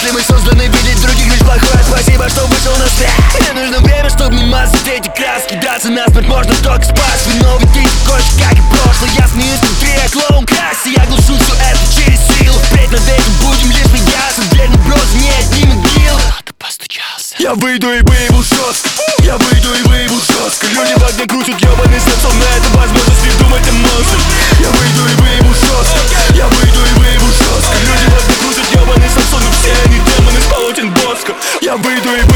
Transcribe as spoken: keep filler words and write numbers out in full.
Если мы созданы видеть других лишь плохое, спасибо, что вышел на свет. Мне нужно время, чтобы не мазать эти краски. Драться насмерть можно только спас. Виновный ты такой же, как и прошлое. Я смеюсь внутри, я клоун краси. Я глушу все это через силу. Впредь над этим будем лишь смеяться. Дверь не брос, не одни могилы. Кто-то постучался. Я выйду и выебу жестко. Я выйду и выебу жестко. Люди в огне крутят ебаный станцов. Но это возможность не думать о монстрах. Я выйду и выебу жестко. Я выйду и выебу жестко. Люди в огне крутят ебаный станцов. Но все они демоны с полотен Боска. Я выйду и выебу